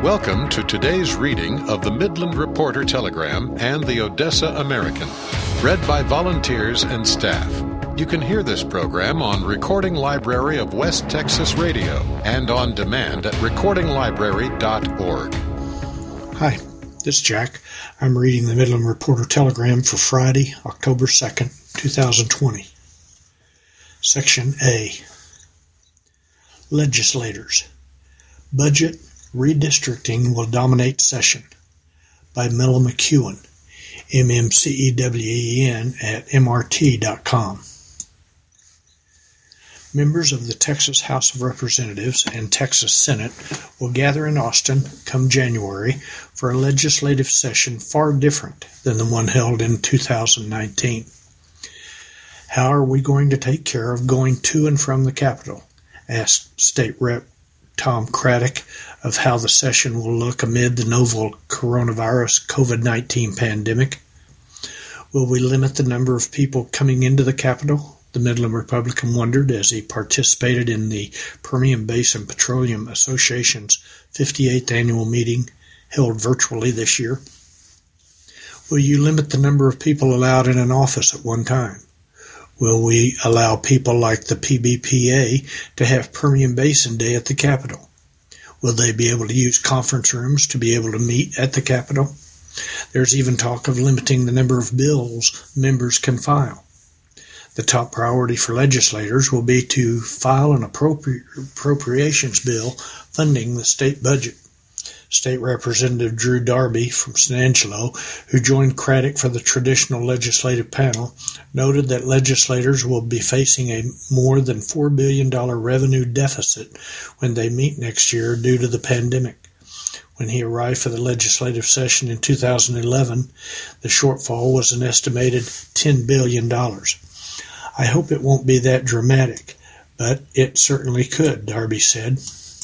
Welcome to today's reading of the Midland Reporter Telegram and the Odessa American, read by volunteers and staff. You can hear this program on Recording Library of West Texas Radio and on demand at recordinglibrary.org. Hi, this is Jack. I'm reading the Midland Reporter Telegram for Friday, October 2nd, 2020. Section A. Legislators. Budget Redistricting Will Dominate Session by Milla McEwen, MMCEWEN at MRT.com. Members of the Texas House of Representatives and Texas Senate will gather in Austin come January for a legislative session far different than the one held in 2019. How are we going to take care of going to and from the Capitol? Asked State Rep. Tom Craddock of how the session will look amid the novel coronavirus COVID-19 pandemic. Will we limit the number of people coming into the Capitol? The Midland Republican wondered as he participated in the Permian Basin Petroleum Association's 58th annual meeting held virtually this year. Will you limit the number of people allowed in an office at one time? Will we allow people like the PBPA to have Permian Basin Day at the Capitol? Will they be able to use conference rooms to be able to meet at the Capitol? There's even talk of limiting the number of bills members can file. The top priority for legislators will be to file an appropriations bill funding the state budget. State Representative Drew Darby from San Angelo, who joined Craddock for the traditional legislative panel, noted that legislators will be facing a more than $4 billion revenue deficit when they meet next year due to the pandemic. When he arrived for the legislative session in 2011, the shortfall was an estimated $10 billion. I hope it won't be that dramatic, but it certainly could, Darby said.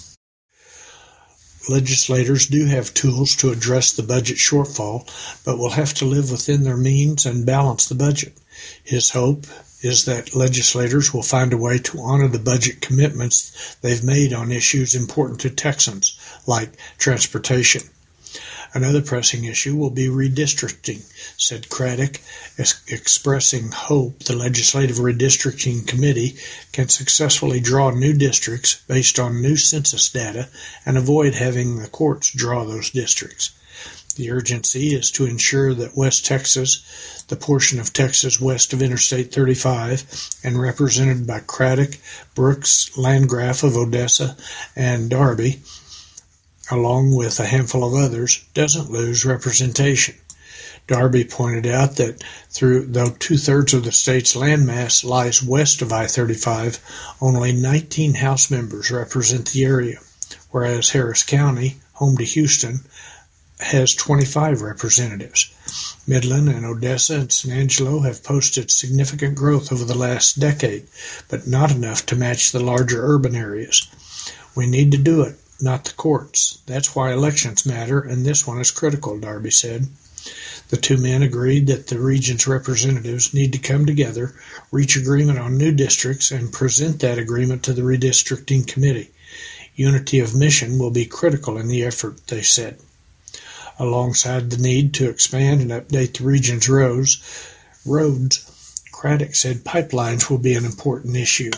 Legislators do have tools to address the budget shortfall, but will have to live within their means and balance the budget. His hope is that legislators will find a way to honor the budget commitments they've made on issues important to Texans, like transportation. Another pressing issue will be redistricting, said Craddock, expressing hope the Legislative Redistricting Committee can successfully draw new districts based on new census data and avoid having the courts draw those districts. The urgency is to ensure that West Texas, the portion of Texas west of Interstate 35 and represented by Craddock, Brooks, Landgraf of Odessa, and Darby, along with a handful of others, doesn't lose representation. Darby pointed out that though two-thirds of the state's landmass lies west of I-35, only 19 House members represent the area, whereas Harris County, home to Houston, has 25 representatives. Midland and Odessa and San Angelo have posted significant growth over the last decade, but not enough to match the larger urban areas. We need to do it, not the courts. That's why elections matter, and this one is critical, Darby said. The two men agreed that the region's representatives need to come together, reach agreement on new districts, and present that agreement to the redistricting committee. Unity of mission will be critical in the effort, they said. Alongside the need to expand and update the region's roads, Craddock said pipelines will be an important issue,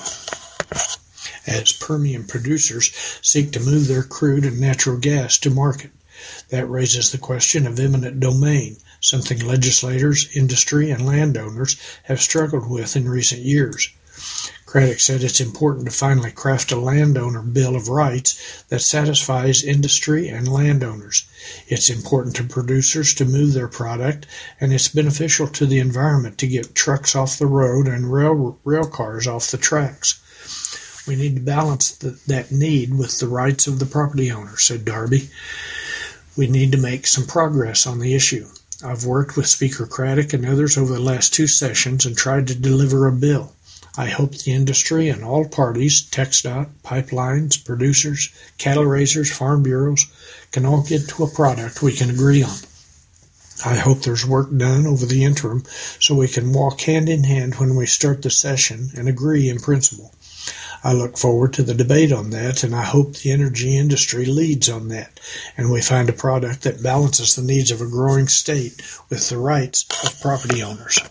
as Permian producers seek to move their crude and natural gas to market. That raises the question of eminent domain, something legislators, industry, and landowners have struggled with in recent years. Craddock said it's important to finally craft a landowner bill of rights that satisfies industry and landowners. It's important to producers to move their product, and it's beneficial to the environment to get trucks off the road and rail cars off the tracks. We need to balance that need with the rights of the property owner, said Darby. We need to make some progress on the issue. I've worked with Speaker Craddock and others over the last two sessions and tried to deliver a bill. I hope the industry and all parties, TxDOT, pipelines, producers, cattle raisers, farm bureaus, can all get to a product we can agree on. I hope there's work done over the interim so we can walk hand in hand when we start the session and agree in principle. I look forward to the debate on that, and I hope the energy industry leads on that, and we find a product that balances the needs of a growing state with the rights of property owners.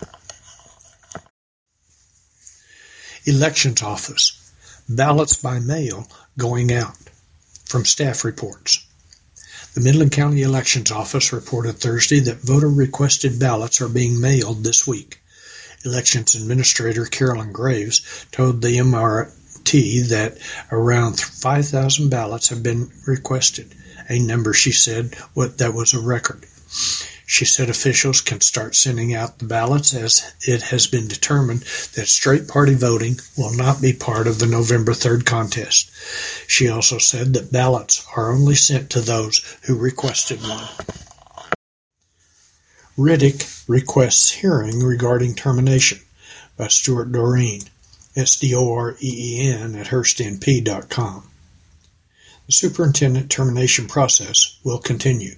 Elections Office. Ballots by mail going out. From staff reports. The Midland County Elections Office reported Thursday that voter-requested ballots are being mailed this week. Elections Administrator Carolyn Graves told the MRT that around 5,000 ballots have been requested, a number she said that was a record. She said officials can start sending out the ballots as it has been determined that straight party voting will not be part of the November 3rd contest. She also said that ballots are only sent to those who requested one. Riddick requests hearing regarding termination by Stuart Doreen, SDOREEN at HearstNP.com. The superintendent termination process will continue.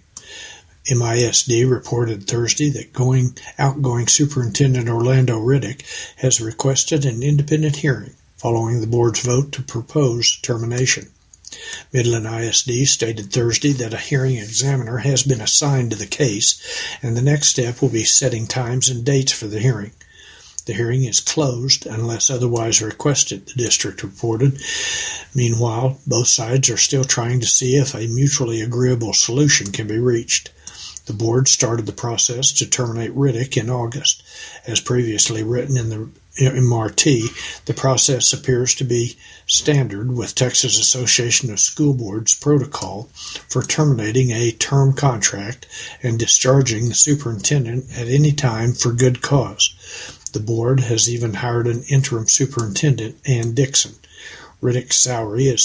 MISD reported Thursday that outgoing Superintendent Orlando Riddick has requested an independent hearing following the board's vote to propose termination. Midland ISD stated Thursday that a hearing examiner has been assigned to the case, and the next step will be setting times and dates for the hearing. The hearing is closed unless otherwise requested, the district reported. Meanwhile, both sides are still trying to see if a mutually agreeable solution can be reached. The board started the process to terminate Riddick in August. As previously written in the MRT, the process appears to be standard with Texas Association of School Boards protocol for terminating a term contract and discharging the superintendent at any time for good cause. The board has even hired an interim superintendent, Ann Dixon. Riddick's salary is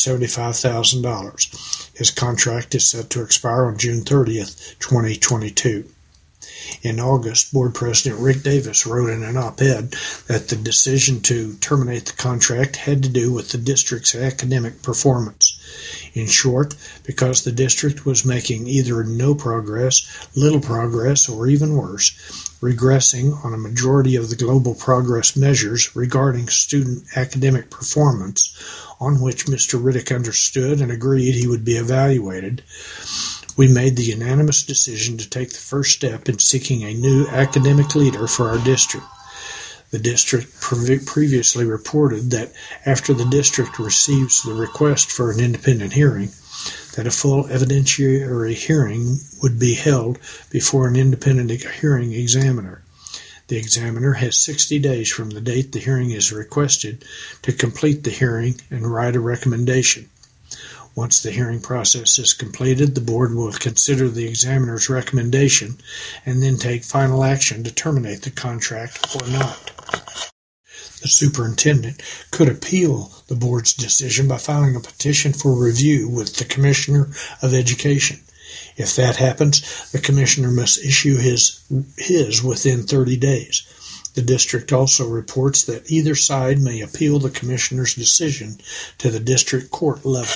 $275,000. His contract is set to expire on June 30th, 2022. In August, Board President Rick Davis wrote in an op-ed that the decision to terminate the contract had to do with the district's academic performance. In short, because the district was making either no progress, little progress, or even worse, regressing on a majority of the global progress measures regarding student academic performance, on which Mr. Riddick understood and agreed he would be evaluated, we made the unanimous decision to take the first step in seeking a new academic leader for our district. The district previously reported that after the district receives the request for an independent hearing, that a full evidentiary hearing would be held before an independent hearing examiner. The examiner has 60 days from the date the hearing is requested to complete the hearing and write a recommendation. Once the hearing process is completed, the board will consider the examiner's recommendation and then take final action to terminate the contract or not. The superintendent could appeal the board's decision by filing a petition for review with the Commissioner of Education. If that happens, the commissioner must issue his within 30 days. The district also reports that either side may appeal the commissioner's decision to the district court level.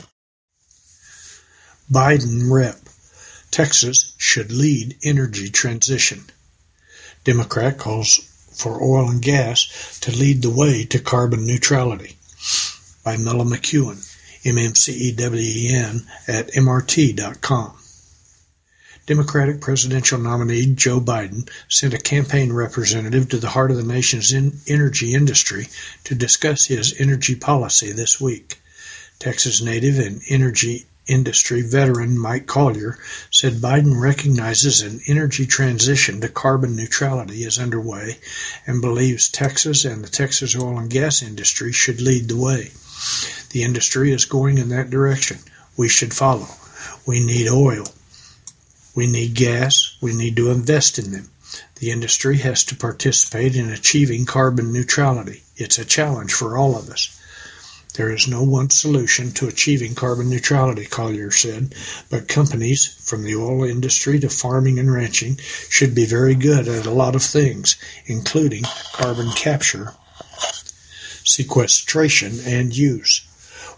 Biden rep. Texas should lead energy transition. Democrat calls for oil and gas to lead the way to carbon neutrality. By Mella McEwen, MMCEWEN at MRT.com. Democratic presidential nominee Joe Biden sent a campaign representative to the heart of the nation's energy industry to discuss his energy policy this week. Texas native and energy industry veteran Mike Collier said Biden recognizes an energy transition to carbon neutrality is underway and believes Texas and the Texas oil and gas industry should lead the way. The industry is going in that direction. We should follow. We need oil. We need gas. We need to invest in them. The industry has to participate in achieving carbon neutrality. It's a challenge for all of us. There is no one solution to achieving carbon neutrality, Collier said, but companies, from the oil industry to farming and ranching, should be very good at a lot of things, including carbon capture, sequestration, and use.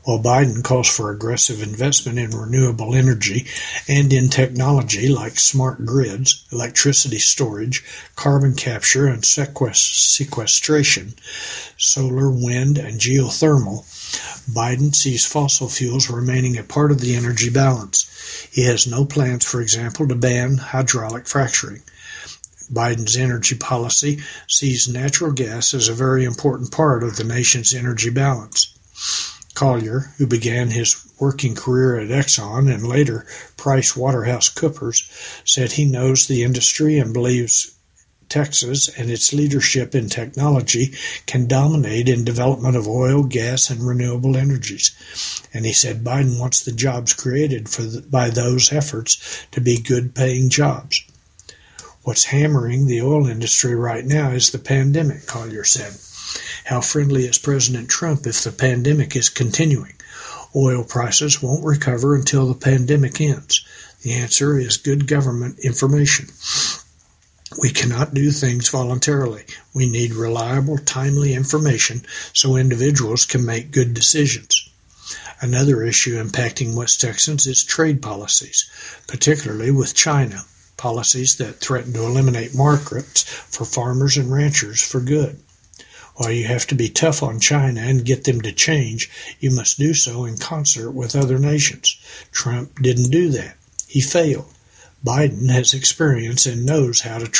while Biden calls for aggressive investment in renewable energy and in technology like smart grids, electricity storage, carbon capture and sequestration, solar, wind, and geothermal, Biden sees fossil fuels remaining a part of the energy balance. He has no plans, for example, to ban hydraulic fracturing. Biden's energy policy sees natural gas as a very important part of the nation's energy balance. Collier, who began his working career at Exxon and later PricewaterhouseCoopers, said he knows the industry and believes Texas and its leadership in technology can dominate in development of oil, gas, and renewable energies. And he said Biden wants the jobs created by those efforts to be good-paying jobs. What's hammering the oil industry right now is the pandemic, Collier said. How friendly is President Trump if the pandemic is continuing? Oil prices won't recover until the pandemic ends. The answer is good government information. We cannot do things voluntarily. We need reliable, timely information so individuals can make good decisions. Another issue impacting West Texans is trade policies, particularly with China. Policies that threaten to eliminate markets for farmers and ranchers for good. While you have to be tough on China and get them to change, you must do so in concert with other nations. Trump didn't do that. He failed. Biden has experience and knows how the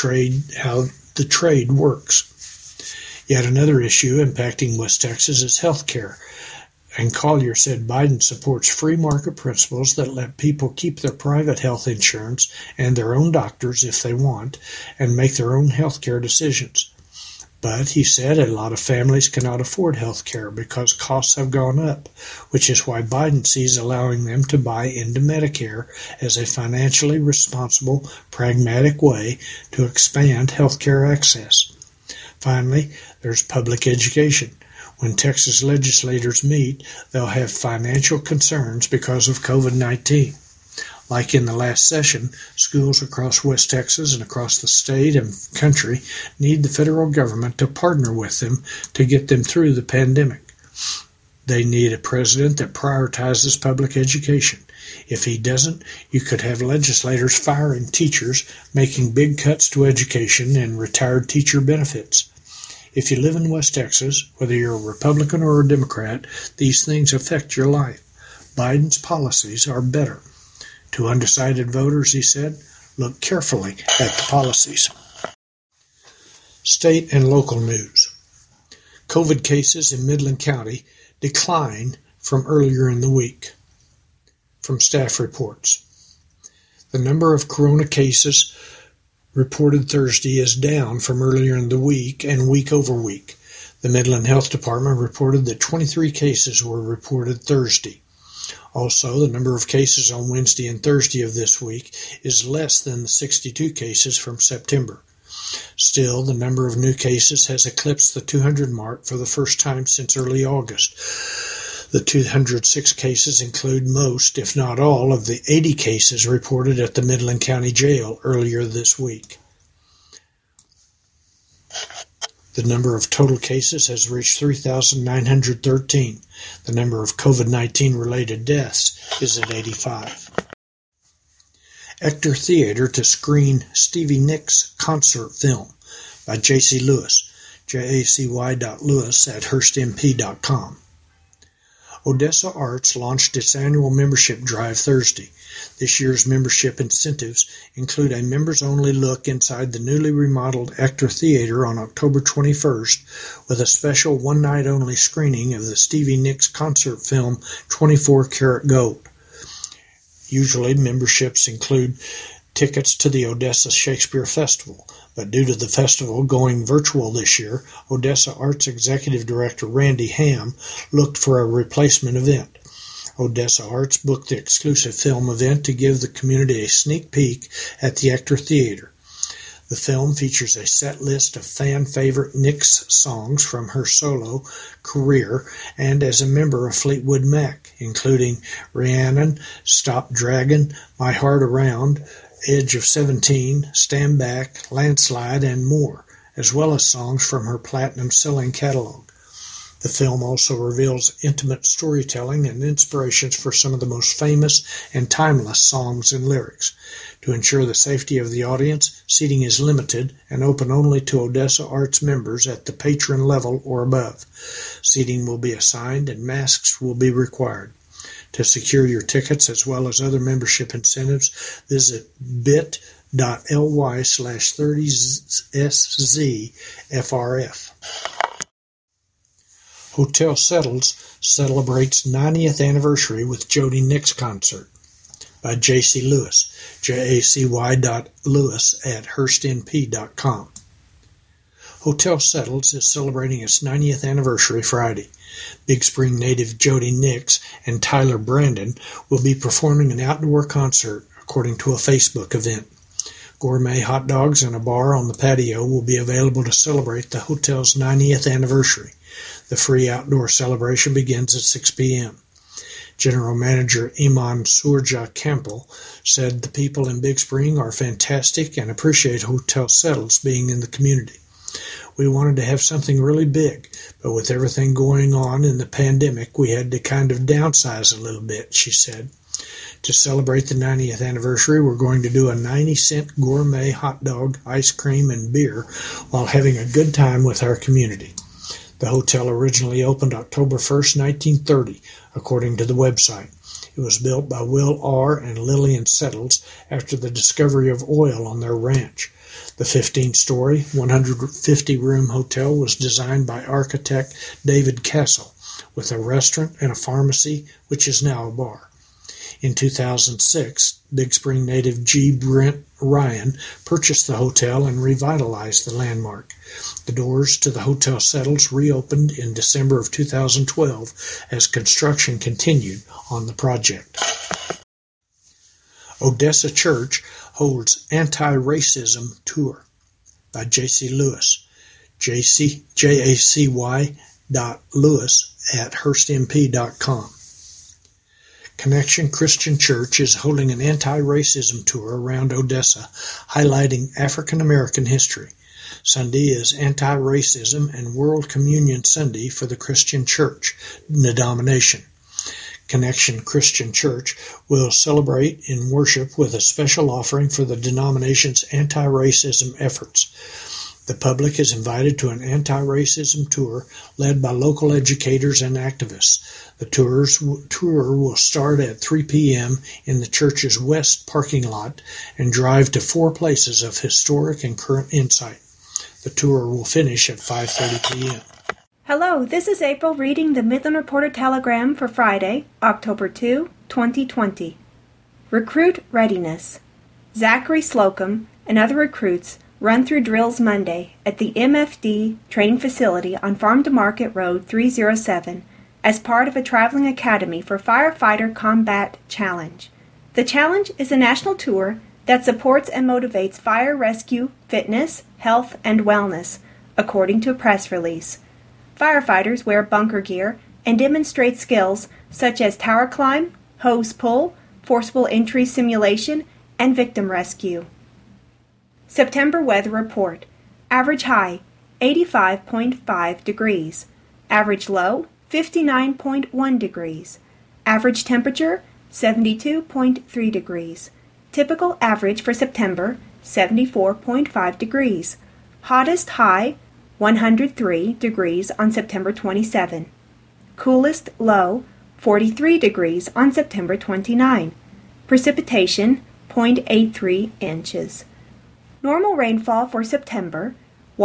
trade works. Yet another issue impacting West Texas is health care. And Collier said Biden supports free market principles that let people keep their private health insurance and their own doctors if they want, and make their own health care decisions. But, he said, a lot of families cannot afford health care because costs have gone up, which is why Biden sees allowing them to buy into Medicare as a financially responsible, pragmatic way to expand health care access. Finally, there's public education. When Texas legislators meet, they'll have financial concerns because of COVID-19. Like in the last session, schools across West Texas and across the state and country need the federal government to partner with them to get them through the pandemic. They need a president that prioritizes public education. If he doesn't, you could have legislators firing teachers, making big cuts to education and retired teacher benefits. If you live in West Texas, whether you're a Republican or a Democrat, these things affect your life. Biden's policies are better. To undecided voters, he said, look carefully at the policies. State and local news. COVID cases in Midland County decline from earlier in the week. From staff reports. The number of corona cases reported Thursday is down from earlier in the week and week over week. The Midland Health Department reported that 23 cases were reported Thursday. Also, the number of cases on Wednesday and Thursday of this week is less than the 62 cases from September. Still, the number of new cases has eclipsed the 200 mark for the first time since early August. The 206 cases include most, if not all, of the 80 cases reported at the Midland County Jail earlier this week. The number of total cases has reached 3,913. The number of COVID-19 related deaths is at 85. Ector Theater to screen Stevie Nicks concert film by J.C. Lewis, jacy.lewis@hurstmp.com. Odessa Arts launched its annual membership drive Thursday. This year's membership incentives include a members-only look inside the newly remodeled Ector Theater on October 21st with a special one-night-only screening of the Stevie Nicks concert film 24 Karat Gold. Usually, memberships include tickets to the Odessa Shakespeare Festival, but due to the festival going virtual this year, Odessa Arts Executive Director Randy Ham looked for a replacement event. Odessa Arts booked the exclusive film event to give the community a sneak peek at the Ector Theater. The film features a set list of fan-favorite Nicks songs from her solo career and as a member of Fleetwood Mac, including Rhiannon, Stop Draggin', My Heart Around, Edge of 17, Stand Back, Landslide, and more, as well as songs from her platinum-selling catalog. The film also reveals intimate storytelling and inspirations for some of the most famous and timeless songs and lyrics. To ensure the safety of the audience, seating is limited and open only to Odessa Arts members at the patron level or above. Seating will be assigned and masks will be required. To secure your tickets as well as other membership incentives, visit bit.ly/30SZFRF. Hotel Settles celebrates 90th anniversary with Jody Nix concert by J.C. Lewis, jacy.lewis@hurstnp.com. Hotel Settles is celebrating its 90th anniversary Friday. Big Spring native Jody Nix and Tyler Brandon will be performing an outdoor concert, according to a Facebook event. Gourmet hot dogs and a bar on the patio will be available to celebrate the hotel's 90th anniversary. The free outdoor celebration begins at 6 p.m. General Manager Iman Surja Campbell said the people in Big Spring are fantastic and appreciate Hotel Settles being in the community. We wanted to have something really big, but with everything going on in the pandemic, we had to kind of downsize a little bit, she said. To celebrate the 90th anniversary, we're going to do a 90-cent gourmet hot dog, ice cream, and beer while having a good time with our community. The hotel originally opened October 1st, 1930, according to the website. It was built by Will R. and Lillian Settles after the discovery of oil on their ranch. The 15-story, 150-room hotel was designed by architect David Castle, with a restaurant and a pharmacy, which is now a bar. In 2006, Big Spring native G. Brent Ryan purchased the hotel and revitalized the landmark. The doors to the Hotel Settles reopened in December of 2012 as construction continued on the project. Odessa Church holds Anti-Racism Tour by J.C. Lewis, jacy.lewis@hurstnp.com. Connection Christian Church is holding an anti-racism tour around Odessa, highlighting African American history. Sunday is Anti-Racism and World Communion Sunday for the Christian Church denomination. Connection Christian Church will celebrate in worship with a special offering for the denomination's anti-racism efforts. The public is invited to an anti-racism tour led by local educators and activists. The tour will start at 3 p.m. in the church's west parking lot and drive to 4 places of historic and current insight. The tour will finish at 5:30 p.m. Hello, this is April reading the Midland Reporter Telegram for Friday, October 2, 2020. Recruit Readiness. Zachary Slocum and other recruits run through drills Monday at the MFD training facility on Farm to Market Road 307 as part of a traveling academy for Firefighter Combat Challenge. The challenge is a national tour that supports and motivates fire rescue, fitness, health, and wellness, according to a press release. Firefighters wear bunker gear and demonstrate skills such as tower climb, hose pull, forcible entry simulation, and victim rescue. September weather report. Average high, 85.5 degrees. Average low, 59.1 degrees. Average temperature, 72.3 degrees. Typical average for September, 74.5 degrees. Hottest high, 103 degrees on September 27. Coolest low, 43 degrees on September 29. Precipitation, 0.83 inches. Normal rainfall for September,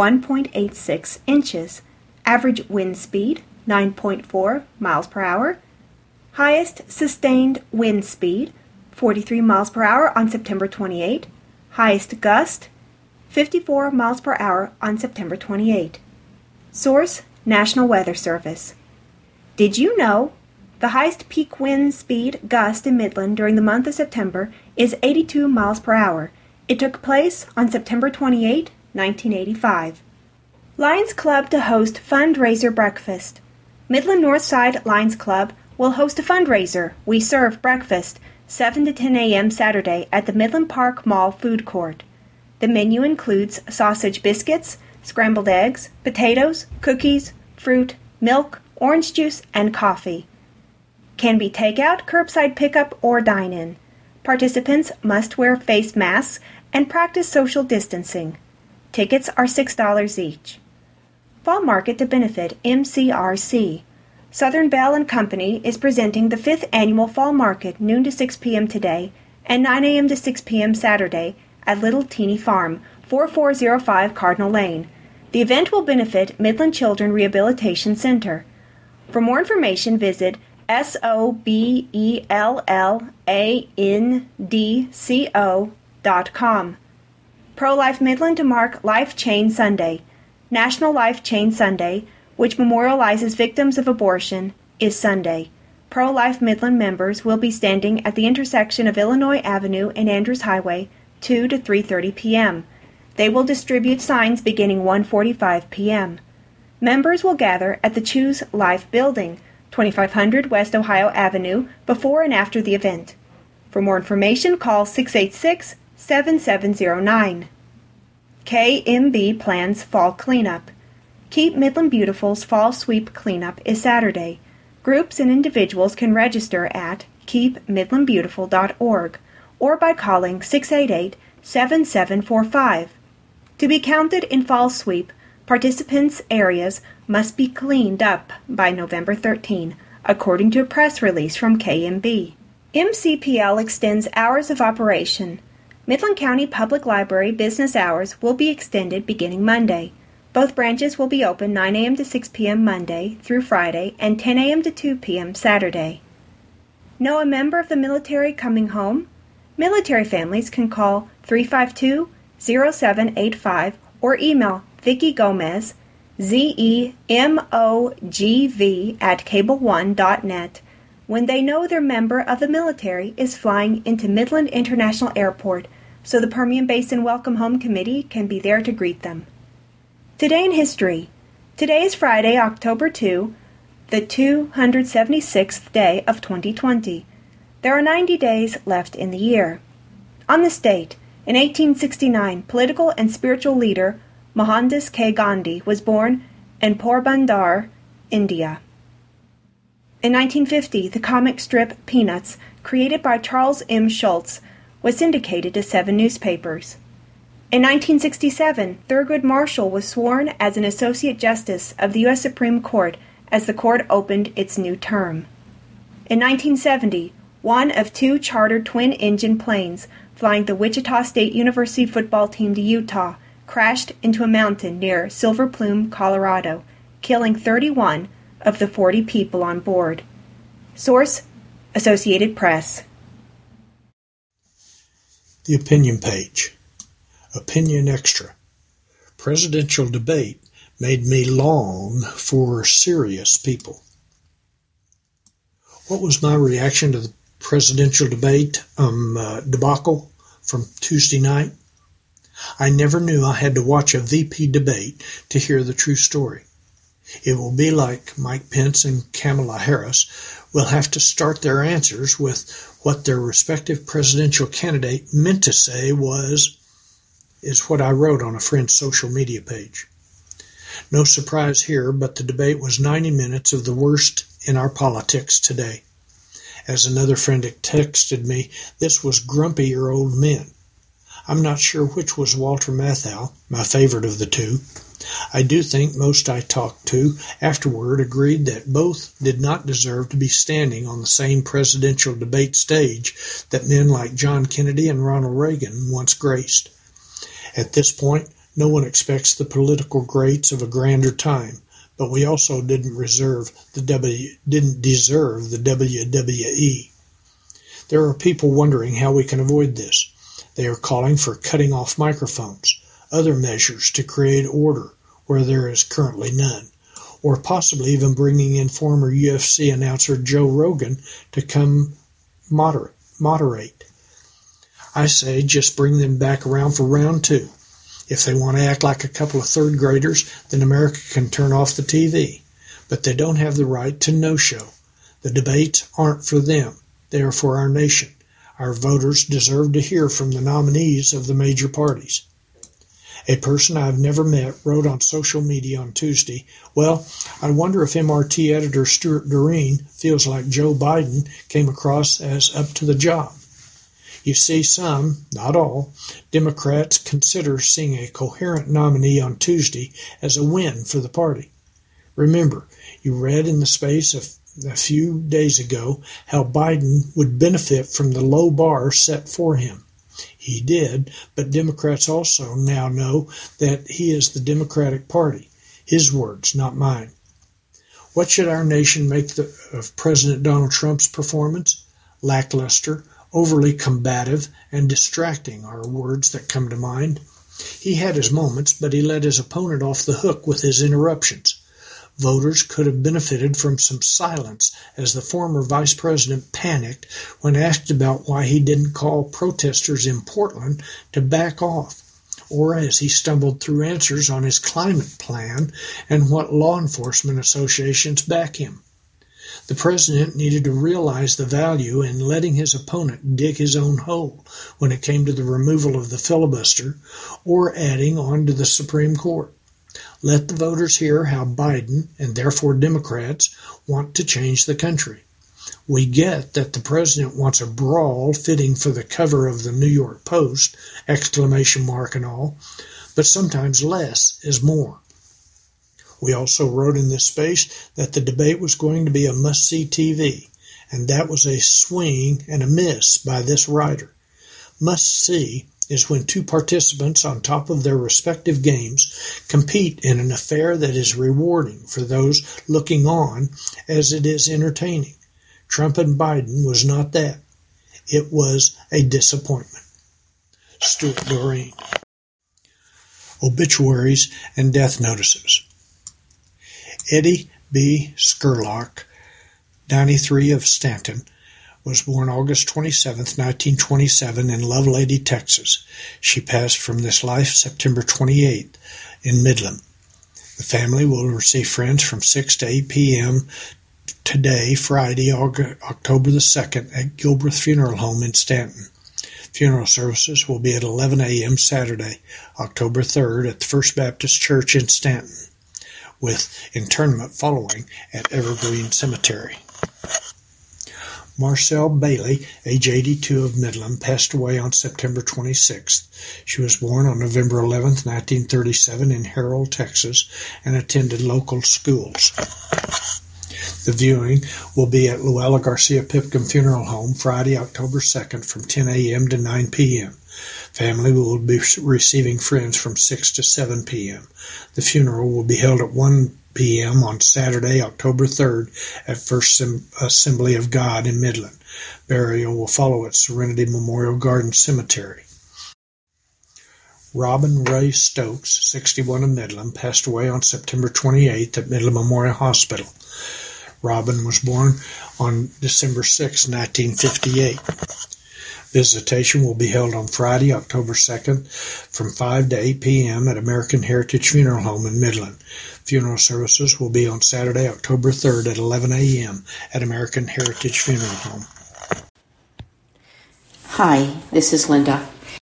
1.86 inches. Average wind speed, 9.4 miles per hour. Highest sustained wind speed, 43 miles per hour on September 28. Highest gust, 54 miles per hour on September 28. Source, National Weather Service. Did you know the highest peak wind speed gust in Midland during the month of September is 82 miles per hour? It took place on September 28, 1985. Lions Club to host fundraiser breakfast. Midland Northside Lions Club will host a fundraiser, We Serve breakfast, 7 to 10 a.m. Saturday at the Midland Park Mall food court. The menu includes sausage biscuits, scrambled eggs, potatoes, cookies, fruit, milk, orange juice, and coffee. Can be takeout, curbside pickup, or dine-in. Participants must wear face masks and practice social distancing. Tickets are $6 each. Fall Market to benefit MCRC. Southern Bell & Company is presenting the 5th Annual Fall Market noon to 6 p.m. today and 9 a.m. to 6 p.m. Saturday at Little Teeny Farm, 4405 Cardinal Lane. The event will benefit Midland Children Rehabilitation Center. For more information, visit SOBELLANDCO.com. Pro-Life Midland to mark Life Chain Sunday. National Life Chain Sunday, which memorializes victims of abortion, is Sunday. Pro-Life Midland members will be standing at the intersection of Illinois Avenue and Andrews Highway 2 to 3:30 p.m. They will distribute signs beginning 1:45 p.m. Members will gather at the Choose Life building, 2500 West Ohio Avenue, before and after the event. For more information, call 686-7709. KMB plans fall cleanup. Keep Midland Beautiful's Fall Sweep Cleanup is Saturday. Groups and individuals can register at keepmidlandbeautiful.org or by calling 688-7745. To be counted in Fall Sweep, participants' areas must be cleaned up by November 13, according to a press release from KMB. MCPL extends hours of operation. Midland County Public Library business hours will be extended beginning Monday. Both branches will be open 9 a.m. to 6 p.m. Monday through Friday and 10 a.m. to 2 p.m. Saturday. Know a member of the military coming home? Military families can call 352-0785 or email Vicki Gomez, ZEMOGV@cableone.net when they know their member of the military is flying into Midland International Airport, so the Permian Basin Welcome Home Committee can be there to greet them. Today in history. Today is Friday, October 2, the 276th day of 2020. There are 90 days left in the year. On this date, in 1869, political and spiritual leader Mohandas K. Gandhi was born in Porbandar, India. In 1950, the comic strip Peanuts, created by Charles M. Schulz, was syndicated to 7 newspapers. In 1967, Thurgood Marshall was sworn as an Associate Justice of the U.S. Supreme Court as the court opened its new term. In 1970, one of 2 chartered twin-engine planes flying the Wichita State University football team to Utah crashed into a mountain near Silver Plume, Colorado, killing 31 of the 40 people on board. Source: Associated Press. The opinion page. Opinion extra. Presidential debate made me long for serious people. What was my reaction to the presidential debate debacle from Tuesday night? I never knew I had to watch a VP debate to hear the true story. It will be like Mike Pence and Kamala Harris will have to start their answers with what their respective presidential candidate meant to say is what I wrote on a friend's social media page. No surprise here, but the debate was 90 minutes of the worst in our politics today. As another friend texted me, this was grumpier old men. I'm not sure which was Walter Matthau, my favorite of the two. I do think most I talked to afterward agreed that both did not deserve to be standing on the same presidential debate stage that men like John Kennedy and Ronald Reagan once graced. At this point, no one expects the political greats of a grander time, but we also didn't deserve the WWE. There are people wondering how we can avoid this. They are calling for cutting off microphones, other measures to create order where there is currently none, or possibly even bringing in former UFC announcer Joe Rogan to come moderate. I say just bring them back around for round 2. If they want to act like a couple of third graders, then America can turn off the TV. But they don't have the right to no-show. The debates aren't for them. They are for our nation. Our voters deserve to hear from the nominees of the major parties. A person I've never met wrote on social media on Tuesday, "Well, I wonder if MRT editor Stuart Doreen feels like Joe Biden came across as up to the job." You see, some, not all, Democrats consider seeing a coherent nominee on Tuesday as a win for the party. Remember, you read in the space of a few days ago how Biden would benefit from the low bar set for him. He did, but Democrats also now know that he is the Democratic Party. His words, not mine. What should our nation make of President Donald Trump's performance? Lackluster, overly combative, and distracting are words that come to mind. He had his moments, but he let his opponent off the hook with his interruptions. Voters could have benefited from some silence as the former vice president panicked when asked about why he didn't call protesters in Portland to back off, or as he stumbled through answers on his climate plan and what law enforcement associations back him. The president needed to realize the value in letting his opponent dig his own hole when it came to the removal of the filibuster or adding on to the Supreme Court. Let the voters hear how Biden, and therefore Democrats, want to change the country. We get that the president wants a brawl fitting for the cover of the New York Post, ! And all, but sometimes less is more. We also wrote in this space that the debate was going to be a must-see TV, and that was a swing and a miss by this writer. Must-see is when two participants on top of their respective games compete in an affair that is rewarding for those looking on as it is entertaining. Trump and Biden was not that. It was a disappointment. Stuart Doreen. Obituaries and death notices. Eddie B. Skurlock, 93 of Stanton, was born August 27, 1927 in Lovelady, Texas. She passed from this life September 28 in Midland. The family will receive friends from 6 to 8 p.m. today, Friday, October the 2nd, at Gilbreth Funeral Home in Stanton. Funeral services will be at 11 a.m. Saturday, October 3rd, at the First Baptist Church in Stanton, with interment following at Evergreen Cemetery. Marcel Bailey, age 82 of Midland, passed away on September 26th. She was born on November 11, 1937 in Harrell, Texas, and attended local schools. The viewing will be at Luella Garcia Pipkin Funeral Home Friday, October 2nd from 10 a.m. to 9 p.m. Family will be receiving friends from 6 to 7 p.m. The funeral will be held at 1 p.m. on Saturday, October 3rd at First Assembly of God in Midland. Burial will follow at Serenity Memorial Garden Cemetery. Robin Ray Stokes, 61 of Midland, passed away on September 28th at Midland Memorial Hospital. Robin was born on December 6, 1958. Visitation will be held on Friday, October 2nd from 5 to 8 p.m. at American Heritage Funeral Home in Midland. Funeral services will be on Saturday, October 3rd at 11 a.m. at American Heritage Funeral Home. Hi, this is Linda.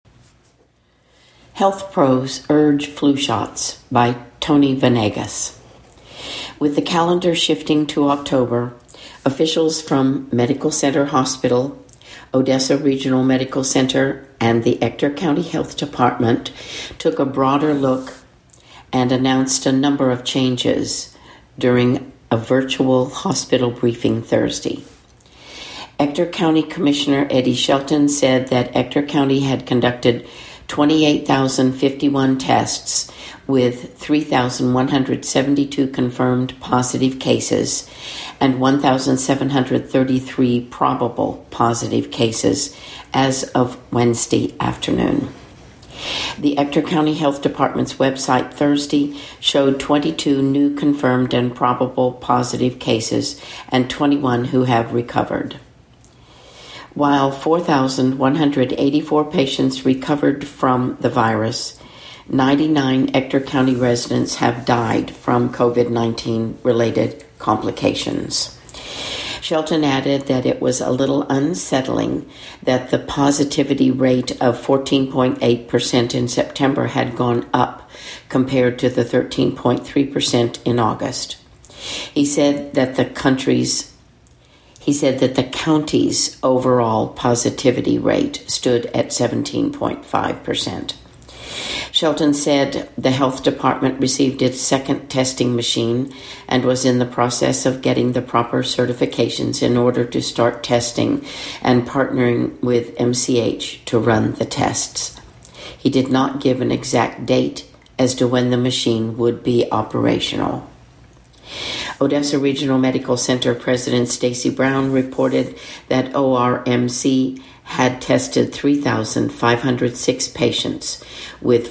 Health Pros Urge Flu Shots by Tony Venegas. With the calendar shifting to October, officials from Medical Center Hospital, Odessa Regional Medical Center, and the Ector County Health Department took a broader look and announced a number of changes during a virtual hospital briefing Thursday. Ector County Commissioner Eddie Shelton said that Ector County had conducted 28,051 tests with 3,172 confirmed positive cases and 1,733 probable positive cases as of Wednesday afternoon. The Ector County Health Department's website Thursday showed 22 new confirmed and probable positive cases and 21 who have recovered. While 4,184 patients recovered from the virus, 99 Ector County residents have died from COVID-19 related complications. Shelton added that it was a little unsettling that the positivity rate of 14.8% in September had gone up compared to the 13.3% in August. He said that the county's overall positivity rate stood at 17.5%. Shelton said the health department received its second testing machine and was in the process of getting the proper certifications in order to start testing and partnering with MCH to run the tests. He did not give an exact date as to when the machine would be operational. Odessa Regional Medical Center President Stacy Brown reported that ORMC had tested 3,506 patients, with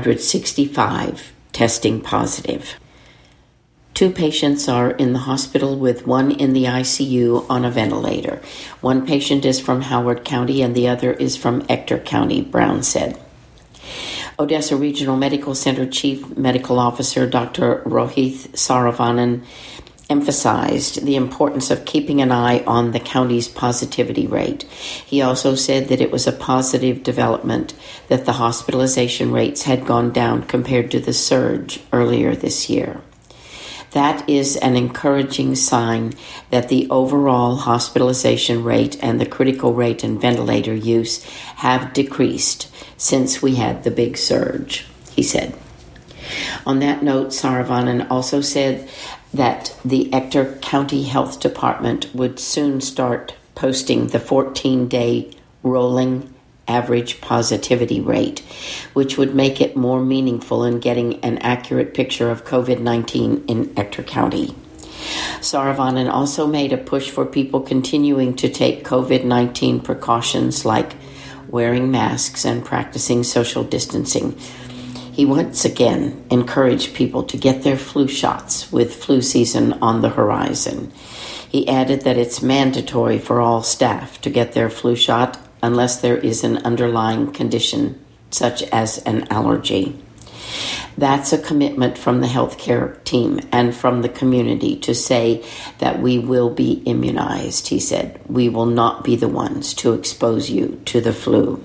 465 testing positive. 2 patients are in the hospital, with 1 in the ICU on a ventilator. 1 patient is from Howard County and the other is from Ector County, Brown said. Odessa Regional Medical Center Chief Medical Officer Dr. Rohith Saravanan emphasized the importance of keeping an eye on the county's positivity rate. He also said that it was a positive development that the hospitalization rates had gone down compared to the surge earlier this year. That is an encouraging sign that the overall hospitalization rate and the critical rate and ventilator use have decreased since we had the big surge, he said. On that note, Saravanan also said that the Ector County Health Department would soon start posting the 14-day rolling average positivity rate, which would make it more meaningful in getting an accurate picture of COVID-19 in Ector County. Saravanan also made a push for people continuing to take COVID-19 precautions like wearing masks and practicing social distancing. He once again encouraged people to get their flu shots with flu season on the horizon. He added that it's mandatory for all staff to get their flu shot unless there is an underlying condition such as an allergy. That's a commitment from the healthcare team and from the community to say that we will be immunized, he said. We will not be the ones to expose you to the flu.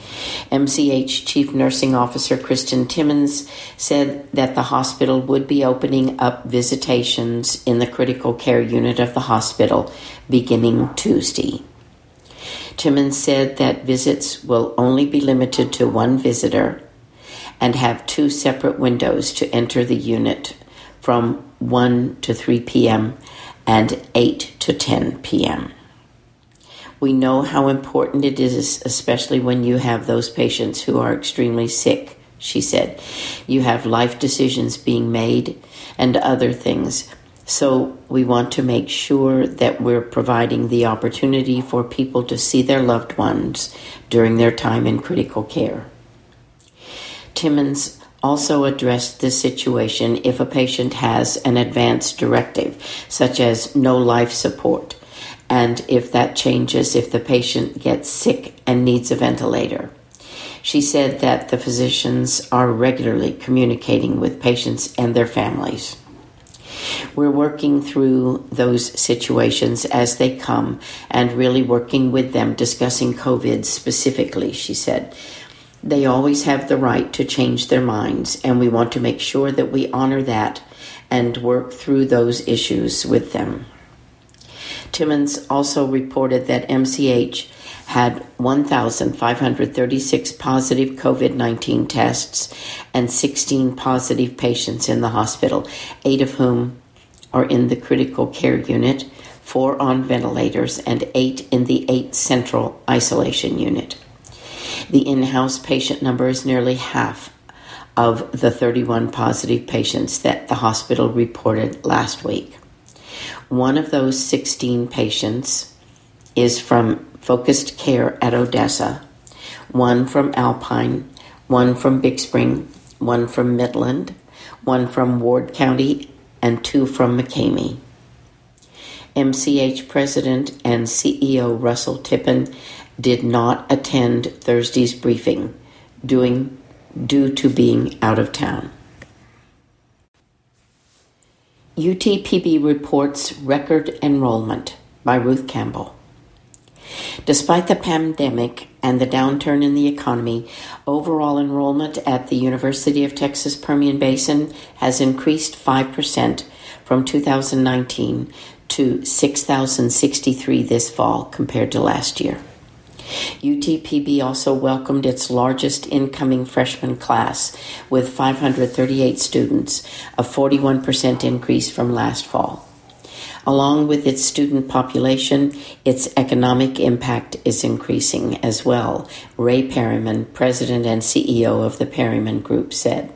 MCH Chief Nursing Officer Kristen Timmons said that the hospital would be opening up visitations in the critical care unit of the hospital beginning Tuesday. Timmons said that visits will only be limited to 1 visitor and have 2 separate windows to enter the unit from 1 to 3 p.m. and 8 to 10 p.m. We know how important it is, especially when you have those patients who are extremely sick, she said. You have life decisions being made and other things. So we want to make sure that we're providing the opportunity for people to see their loved ones during their time in critical care. Timmons also addressed this situation if a patient has an advance directive, such as no life support, and if that changes if the patient gets sick and needs a ventilator. She said that the physicians are regularly communicating with patients and their families. We're working through those situations as they come and really working with them, discussing COVID specifically, she said. They always have the right to change their minds, and we want to make sure that we honor that and work through those issues with them. Timmons also reported that MCH had 1,536 positive COVID-19 tests and 16 positive patients in the hospital, 8 of whom are in the critical care unit, 4 on ventilators, and 8 in the 8 central isolation unit. The in-house patient number is nearly half of the 31 positive patients that the hospital reported last week. One of those 16 patients is from Focused Care at Odessa, 1 from Alpine, 1 from Big Spring, 1 from Midland, 1 from Ward County, and 2 from McCamey. MCH President and CEO Russell Tippin did not attend Thursday's briefing due to being out of town. UTPB reports record enrollment by Ruth Campbell. Despite the pandemic and the downturn in the economy, overall enrollment at the University of Texas Permian Basin has increased 5% from 2019 to 6,063 this fall compared to last year. UTPB also welcomed its largest incoming freshman class with 538 students, a 41% increase from last fall. Along with its student population, its economic impact is increasing as well, Ray Perryman, president and CEO of the Perryman Group, said.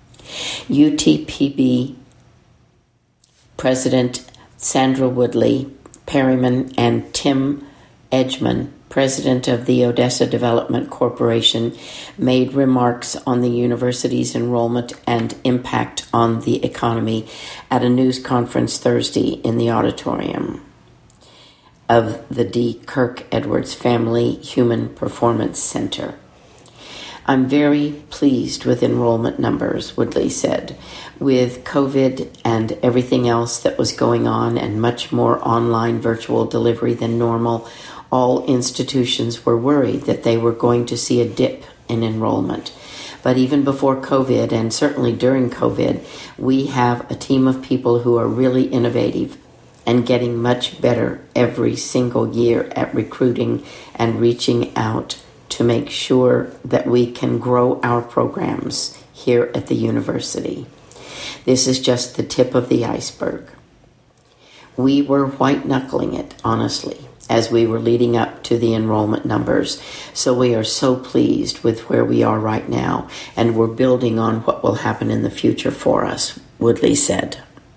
UTPB President Sandra Woodley, Perryman, and Tim Edgman, president of the Odessa Development Corporation, made remarks on the university's enrollment and impact on the economy at a news conference Thursday in the auditorium of the D. Kirk Edwards Family Human Performance Center. I'm very pleased with enrollment numbers, Woodley said. With COVID and everything else that was going on and much more online virtual delivery than normal, all institutions were worried that they were going to see a dip in enrollment. But even before COVID, and certainly during COVID, we have a team of people who are really innovative and getting much better every single year at recruiting and reaching out to make sure that we can grow our programs here at the university. This is just the tip of the iceberg. We were white-knuckling it, honestly, as we were leading up to the enrollment numbers. So we are so pleased with where we are right now, and we're building on what will happen in the future for us, Woodley said.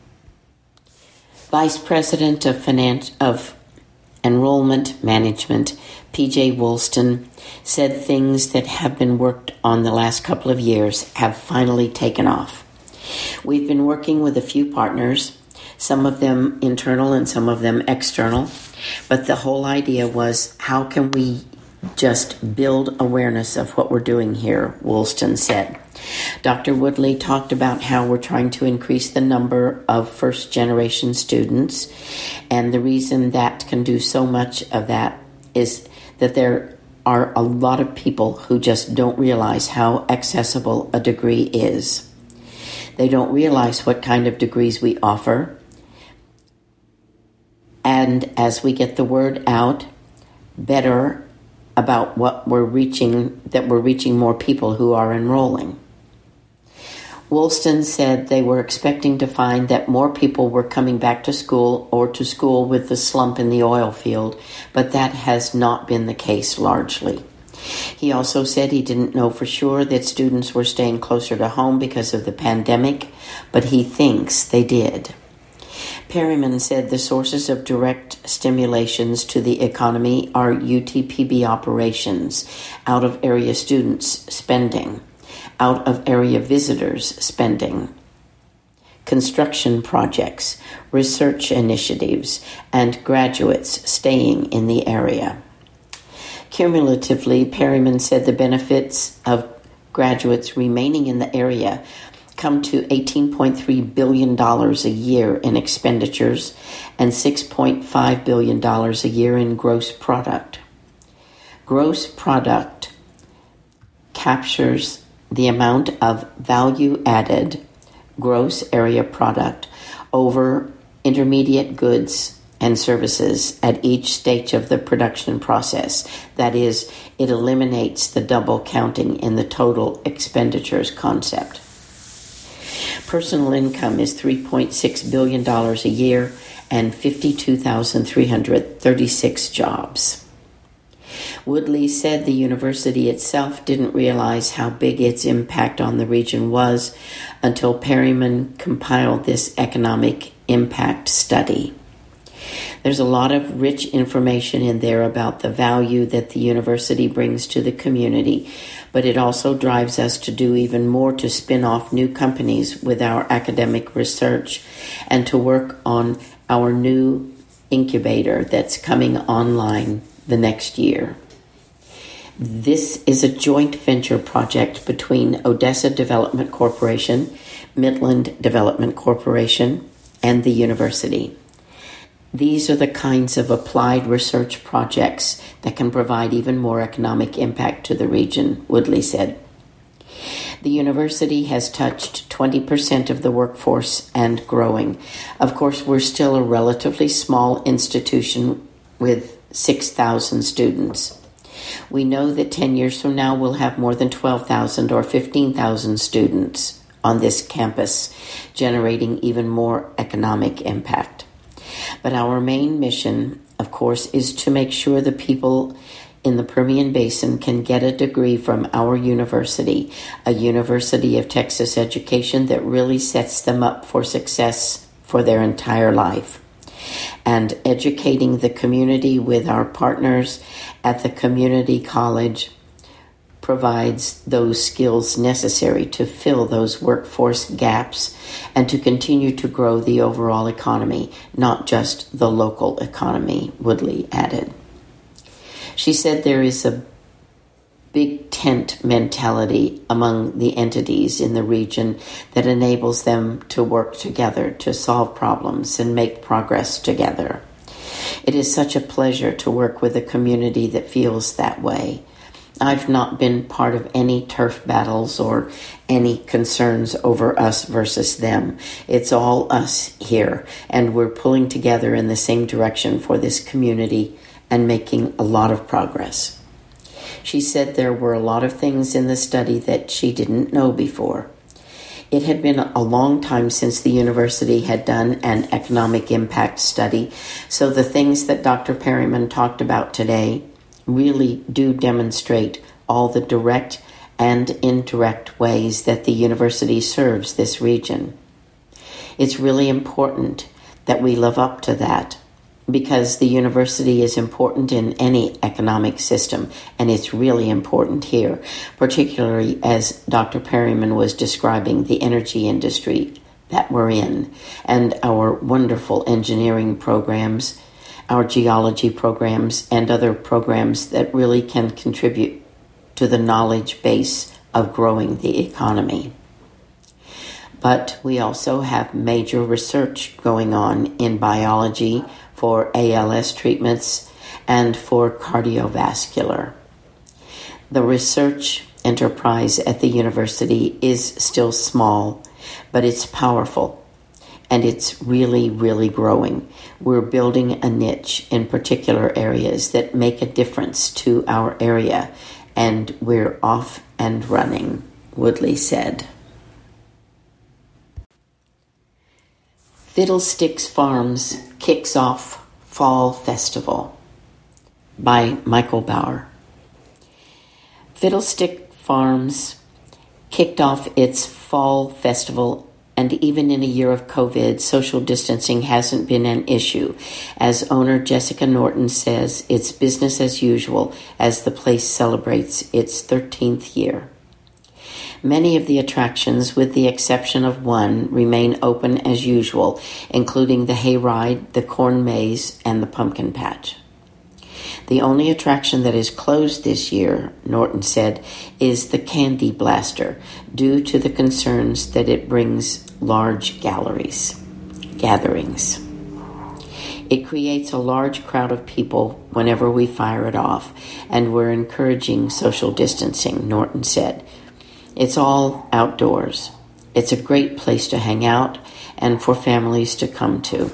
Vice President of Enrollment Management, P.J. Woolston, said things that have been worked on the last couple of years have finally taken off. We've been working with a few partners, some of them internal and some of them external, but the whole idea was, how can we just build awareness of what we're doing here, Woolston said. Dr. Woodley talked about how we're trying to increase the number of first-generation students, and the reason that can do so much of that is that there are a lot of people who just don't realize how accessible a degree is. They don't realize what kind of degrees we offer. And as we get the word out better about what we're reaching, that we're reaching more people who are enrolling. Woolston said they were expecting to find that more people were coming back to school or to school with the slump in the oil field, but that has not been the case largely. He also said he didn't know for sure that students were staying closer to home because of the pandemic, but he thinks they did. Perryman said the sources of direct stimulations to the economy are UTPB operations, out-of-area students spending, out-of-area visitors spending, construction projects, research initiatives, and graduates staying in the area. Cumulatively, Perryman said the benefits of graduates remaining in the area come to $18.3 billion a year in expenditures and $6.5 billion a year in gross product. Gross product captures the amount of value-added gross area product over intermediate goods and services at each stage of the production process. That is, it eliminates the double counting in the total expenditures concept. Personal income is $3.6 billion a year and 52,336 jobs. Woodley said the university itself didn't realize how big its impact on the region was until Perryman compiled this economic impact study. There's a lot of rich information in there about the value that the university brings to the community, but it also drives us to do even more to spin off new companies with our academic research and to work on our new incubator that's coming online the next year. This is a joint venture project between Odessa Development Corporation, Midland Development Corporation, and the university. These are the kinds of applied research projects that can provide even more economic impact to the region, Woodley said. The university has touched 20% of the workforce and growing. Of course, we're still a relatively small institution with 6,000 students. We know that 10 years from now we'll have more than 12,000 or 15,000 students on this campus, generating even more economic impact. But our main mission, of course, is to make sure the people in the Permian Basin can get a degree from our university, a University of Texas education that really sets them up for success for their entire life. And educating the community with our partners at the community college provides those skills necessary to fill those workforce gaps and to continue to grow the overall economy, not just the local economy, Woodley added. She said there is a big tent mentality among the entities in the region that enables them to work together to solve problems and make progress together. It is such a pleasure to work with a community that feels that way. I've not been part of any turf battles or any concerns over us versus them. It's all us here, and we're pulling together in the same direction for this community and making a lot of progress. She said there were a lot of things in the study that she didn't know before. It had been a long time since the university had done an economic impact study, so the things that Dr. Perryman talked about today really do demonstrate all the direct and indirect ways that the university serves this region. It's really important that we live up to that, because the university is important in any economic system, and it's really important here, particularly as Dr. Perryman was describing the energy industry that we're in, and our wonderful engineering programs, our geology programs, and other programs that really can contribute to the knowledge base of growing the economy. But we also have major research going on in biology for ALS treatments and for cardiovascular. The research enterprise at the university is still small, but it's powerful. And it's really, really growing. We're building a niche in particular areas that make a difference to our area, and we're off and running, Woodley said. Fiddlesticks Farms kicks off Fall Festival by Michael Bauer. Fiddlestick Farms kicked off its Fall Festival, and even in a year of COVID, social distancing hasn't been an issue. As owner Jessica Norton says, it's business as usual as the place celebrates its 13th year. Many of the attractions, with the exception of one, remain open as usual, including the hayride, the corn maze, and the pumpkin patch. The only attraction that is closed this year, Norton said, is the Candy Blaster, due to the concerns that it brings large gatherings. It creates a large crowd of people whenever we fire it off, and we're encouraging social distancing, Norton said. It's all outdoors. It's a great place to hang out and for families to come to.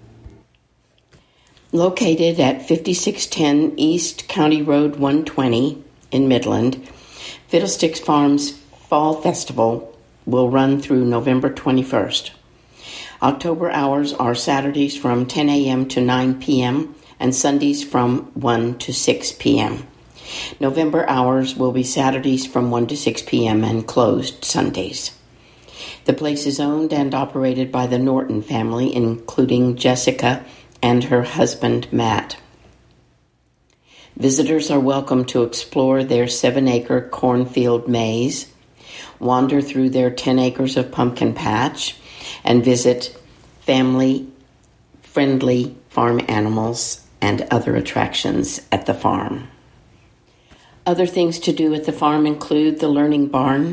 Located at 5610 East County Road 120 in Midland, Fiddlesticks Farms Fall Festival will run through November 21st. October hours are Saturdays from 10 a.m. to 9 p.m. and Sundays from 1 to 6 p.m. November hours will be Saturdays from 1 to 6 p.m. and closed Sundays. The place is owned and operated by the Norton family, including Jessica and her husband, Matt. Visitors are welcome to explore their 7-acre cornfield maze, wander through their 10 acres of pumpkin patch, and visit family-friendly farm animals and other attractions at the farm. Other things to do at the farm include the Learning Barn,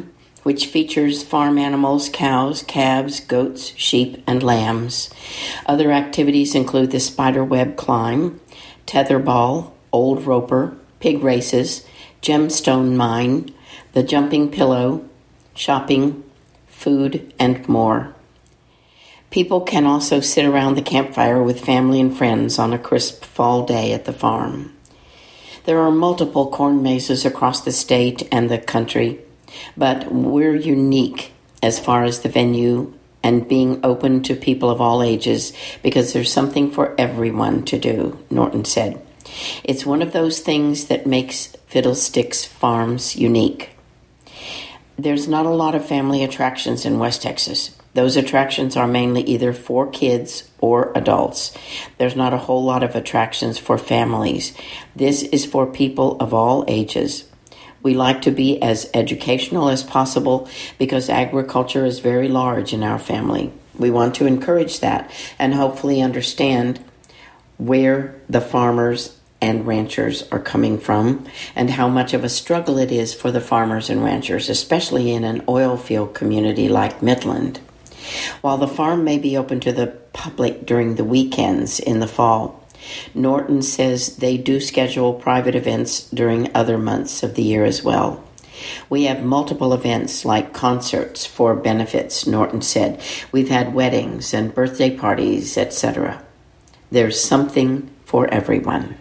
which features farm animals, cows, calves, goats, sheep, and lambs. Other activities include the spiderweb climb, tetherball, old roper, pig races, gemstone mine, the jumping pillow, shopping, food, and more. People can also sit around the campfire with family and friends on a crisp fall day at the farm. There are multiple corn mazes across the state and the country, but we're unique as far as the venue and being open to people of all ages because there's something for everyone to do, Norton said. It's one of those things that makes Fiddlesticks Farms unique. There's not a lot of family attractions in West Texas. Those attractions are mainly either for kids or adults. There's not a whole lot of attractions for families. This is for people of all ages. We like to be as educational as possible because agriculture is very large in our family. We want to encourage that and hopefully understand where the farmers and ranchers are coming from and how much of a struggle it is for the farmers and ranchers, especially in an oil field community like Midland. While the farm may be open to the public during the weekends in the fall, Norton says they do schedule private events during other months of the year as well. We have multiple events like concerts for benefits, Norton said. We've had weddings and birthday parties, etc. There's something for everyone.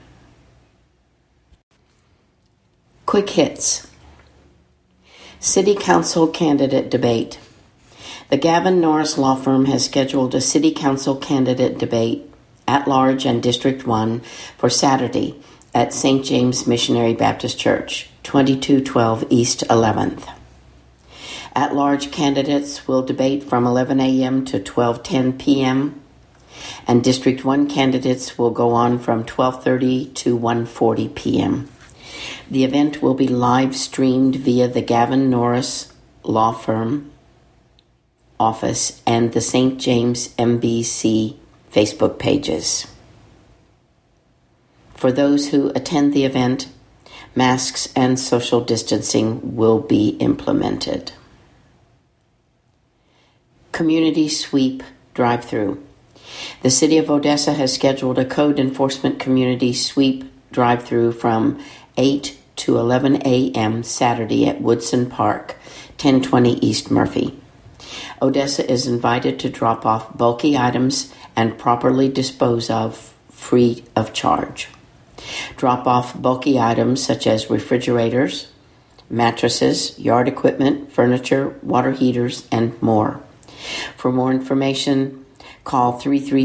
Quick hits. City Council candidate debate. The Gavin Norris Law Firm has scheduled a City Council candidate debate at large and District 1 for Saturday at St. James Missionary Baptist Church, 2212 East 11th. At-large candidates will debate from 11 a.m. to 12:10 p.m., and District 1 candidates will go on from 12:30 to 1:40 p.m. The event will be live-streamed via the Gavin Norris Law Firm office and the St. James MBC Facebook pages. For those who attend the event, masks and social distancing will be implemented. Community Sweep Drive-Thru. The City of Odessa has scheduled a code enforcement community sweep drive-thru from 8 to 11 a.m. Saturday at Woodson Park, 1020 East Murphy. Odessa is invited to drop off bulky items and properly dispose of free of charge. Drop off bulky items such as refrigerators, mattresses, yard equipment, furniture, water heaters, and more. For more information, call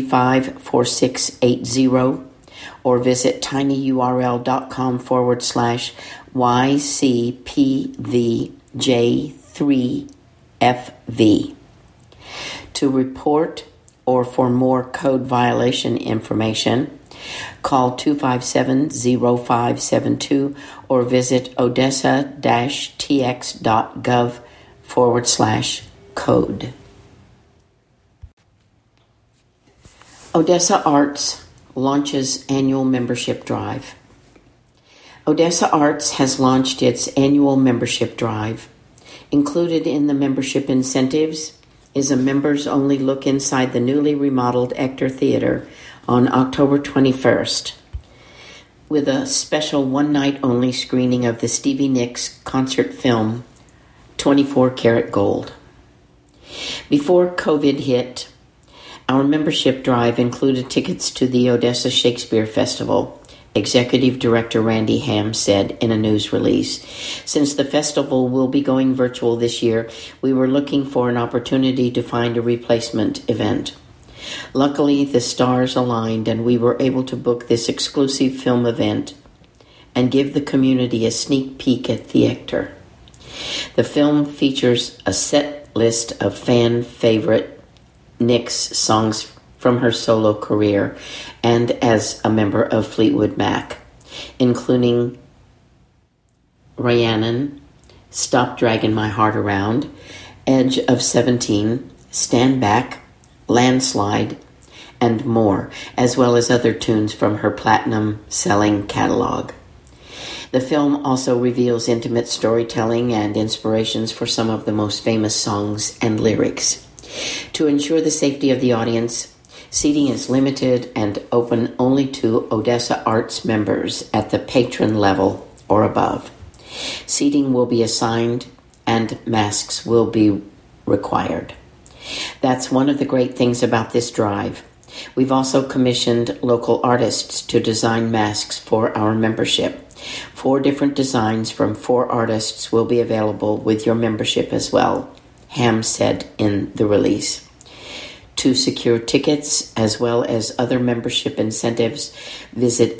335-4680 or visit tinyurl.com/YCPVJ3FV. To report or for more code violation information, call 257-0572 or visit odessa-tx.gov/code. Odessa Arts launches annual membership drive. Odessa Arts has launched its annual membership drive. Included in the membership incentives is a members-only look inside the newly remodeled Ector Theater on October 21st, with a special one-night-only screening of the Stevie Nicks concert film, 24 Karat Gold. Before COVID hit, our membership drive included tickets to the Odessa Shakespeare Festival, Executive Director Randy Ham said in a news release. Since the festival will be going virtual this year, we were looking for an opportunity to find a replacement event. Luckily, the stars aligned and we were able to book this exclusive film event and give the community a sneak peek at the Ector. The film features a set list of fan favorite Nicks songs from her solo career and as a member of Fleetwood Mac, including Rhiannon, Stop Dragging My Heart Around, Edge of 17, Stand Back, Landslide, and more, as well as other tunes from her platinum-selling catalog. The film also reveals intimate storytelling and inspirations for some of the most famous songs and lyrics. To ensure the safety of the audience, seating is limited and open only to Odessa Arts members at the patron level or above. Seating will be assigned and masks will be required. That's one of the great things about this drive. We've also commissioned local artists to design masks for our membership. 4 different designs from 4 artists will be available with your membership as well, Ham said in the release. To secure tickets as well as other membership incentives, visit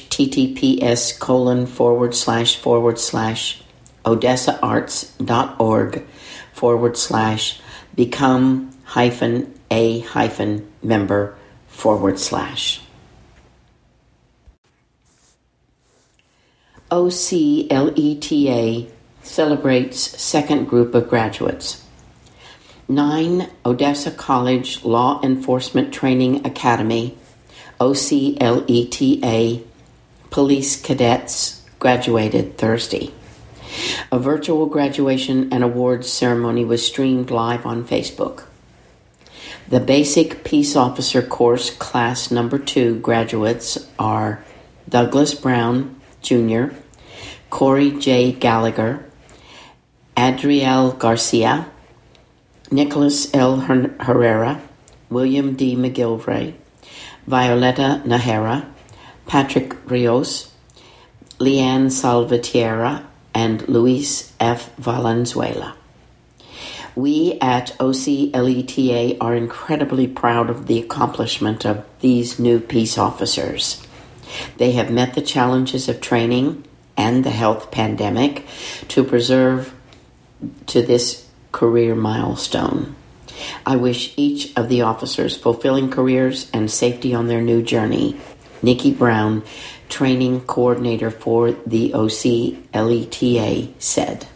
https://odessaarts.org/become-a-member/. OCLETA celebrates second group of graduates. 9 Odessa College Law Enforcement Training Academy, OCLETA, police cadets graduated Thursday. A virtual graduation and awards ceremony was streamed live on Facebook. The Basic Peace Officer Course Class Number 2 graduates are Douglas Brown, Jr., Corey J. Gallagher, Adriel Garcia, Nicholas L. Herrera, William D. McGilvray, Violeta Nahara, Patrick Rios, Leanne Salvatierra, and Luis F. Valenzuela. We at OCLETA are incredibly proud of the accomplishment of these new peace officers. They have met the challenges of training and the health pandemic to preserve to this career milestone. I wish each of the officers fulfilling careers and safety on their new journey. Nikki Brown, training coordinator for the OCLETA, said.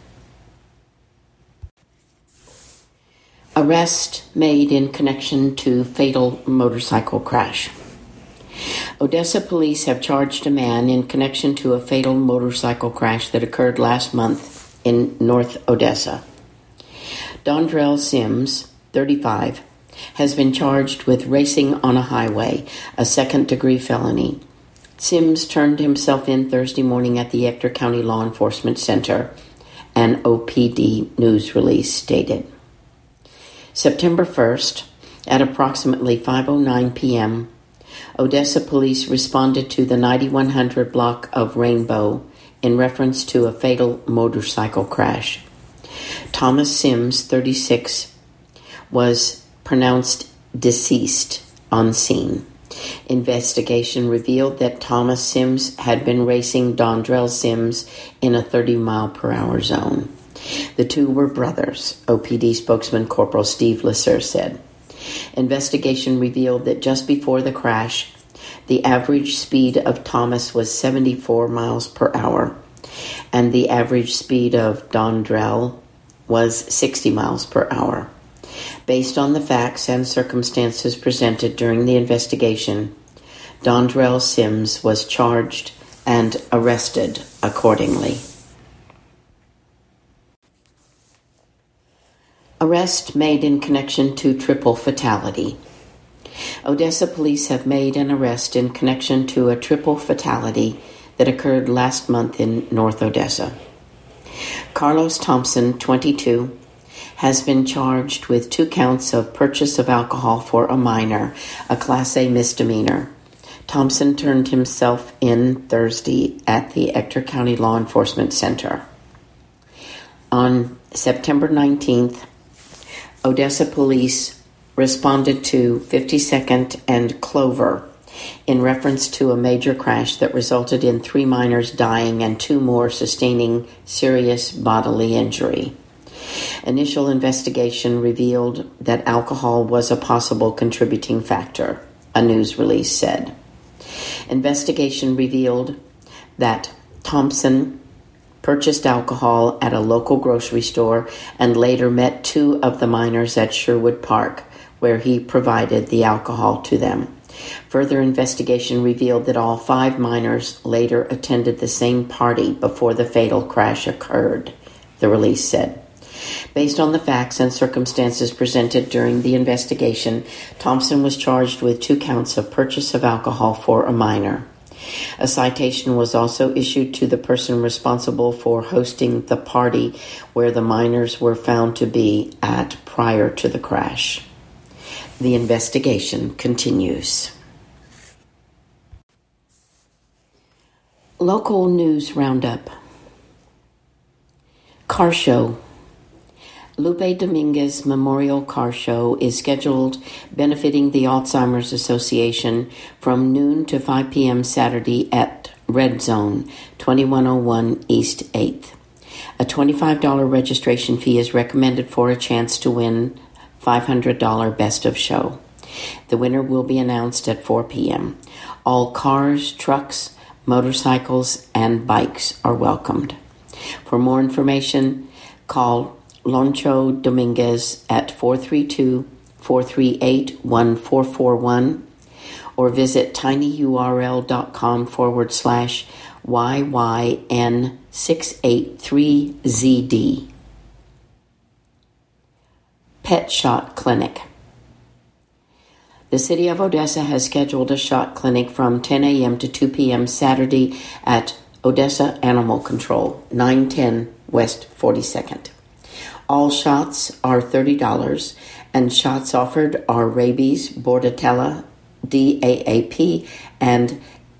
Arrest made in connection to fatal motorcycle crash. Odessa police have charged a man in connection to a fatal motorcycle crash that occurred last month in North Odessa. Dondrell Sims, 35, has been charged with racing on a highway, a second-degree felony. Sims turned himself in Thursday morning at the Ector County Law Enforcement Center, an OPD news release stated. September 1st, at approximately 5:09 p.m., Odessa police responded to the 9100 block of Rainbow in reference to a fatal motorcycle crash. Thomas Sims, 36, was pronounced deceased on scene. Investigation revealed that Thomas Sims had been racing Dondrell Sims in a 30-mile-per-hour zone. The two were brothers, OPD spokesman Corporal Steve Lesser said. Investigation revealed that just before the crash, the average speed of Thomas was 74 miles per hour, and the average speed of Dondrell was 60 miles per hour. Based on the facts and circumstances presented during the investigation, Dondrell Sims was charged and arrested accordingly. Arrest made in connection to triple fatality. Odessa police have made an arrest in connection to a triple fatality that occurred last month in North Odessa. Carlos Thompson, 22, has been charged with 2 counts of purchase of alcohol for a minor, a Class A misdemeanor. Thompson turned himself in Thursday at the Ector County Law Enforcement Center. On September 19th, Odessa police responded to 52nd and Clover in reference to a major crash that resulted in 3 minors dying and 2 more sustaining serious bodily injury. Initial investigation revealed that alcohol was a possible contributing factor, a news release said. Investigation revealed that Thompson purchased alcohol at a local grocery store and later met 2 of the minors at Sherwood Park, where he provided the alcohol to them. Further investigation revealed that all 5 minors later attended the same party before the fatal crash occurred, the release said. Based on the facts and circumstances presented during the investigation, Thompson was charged with 2 counts of purchase of alcohol for a minor. A citation was also issued to the person responsible for hosting the party where the minors were found to be at prior to the crash. The investigation continues. Local news roundup. Car show. Lupe Dominguez Memorial Car Show is scheduled benefiting the Alzheimer's Association from noon to 5 p.m. Saturday at Red Zone, 2101 East 8th. A $25 registration fee is recommended for a chance to win $500 Best of Show. The winner will be announced at 4 p.m. All cars, trucks, motorcycles, and bikes are welcomed. For more information, call Loncho Dominguez at 432-438-1441 or visit tinyurl.com/YYN683ZD. Pet Shot Clinic. The City of Odessa has scheduled a shot clinic from 10 a.m. to 2 p.m. Saturday at Odessa Animal Control, 910 West 42nd. All shots are $30, and shots offered are rabies, bordetella, DAAP, and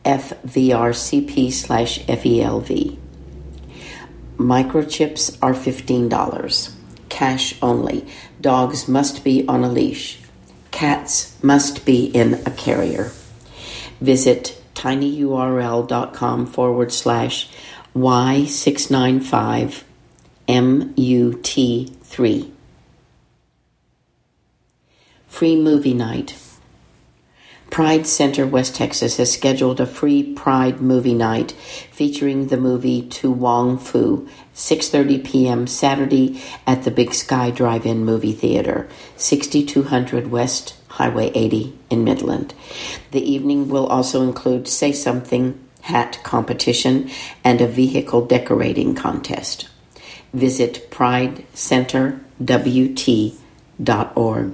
FVRCP/FELV. Microchips are $15. Cash only. Dogs must be on a leash. Cats must be in a carrier. Visit tinyurl.com/Y695MUT3. Free Movie Night. Pride Center West Texas has scheduled a free Pride Movie Night featuring the movie To Wong Fu, 6:30 p.m. Saturday at the Big Sky Drive-In Movie Theater, 6200 West Highway 80 in Midland. The evening will also include Say Something hat competition and a vehicle decorating contest. Visit pridecenterwt.org.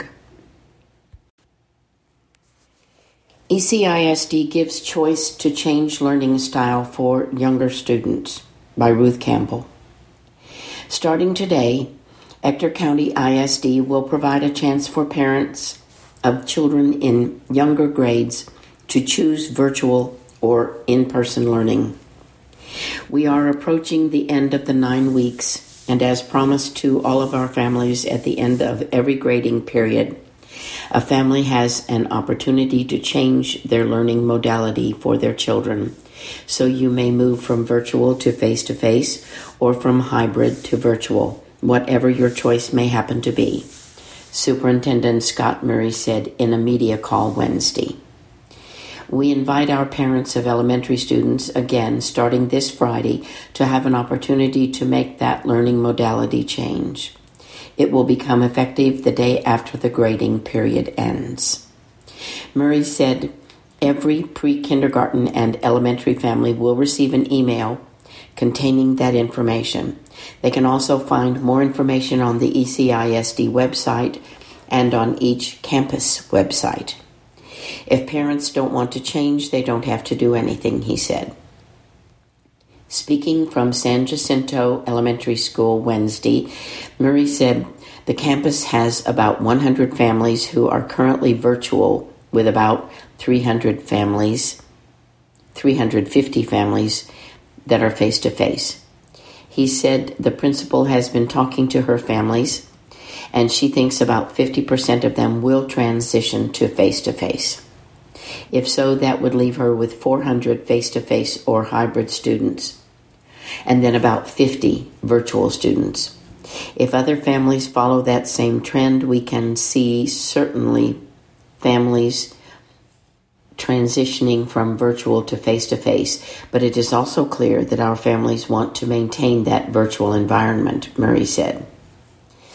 ECISD gives choice to change learning style for younger students by Ruth Campbell. Starting today, Ector County ISD will provide a chance for parents of children in younger grades to choose virtual or in-person learning. We are approaching the end of the 9 weeks, and as promised to all of our families at the end of every grading period, a family has an opportunity to change their learning modality for their children, so you may move from virtual to face-to-face or from hybrid to virtual, whatever your choice may happen to be, Superintendent Scott Murray said in a media call Wednesday. We invite our parents of elementary students, again starting this Friday, to have an opportunity to make that learning modality change. It will become effective the day after the grading period ends. Murray said every pre-kindergarten and elementary family will receive an email containing that information. They can also find more information on the ECISD website and on each campus website. If parents don't want to change, they don't have to do anything, he said. Speaking from San Jacinto Elementary School Wednesday, Murray said the campus has about 100 families who are currently virtual, with about 350 families that are face-to-face. He said the principal has been talking to her families, and she thinks about 50% of them will transition to face-to-face. If so, that would leave her with 400 face-to-face or hybrid students, and then about 50 virtual students. If other families follow that same trend, we can see certainly families transitioning from virtual to face-to-face, but it is also clear that our families want to maintain that virtual environment, Murray said.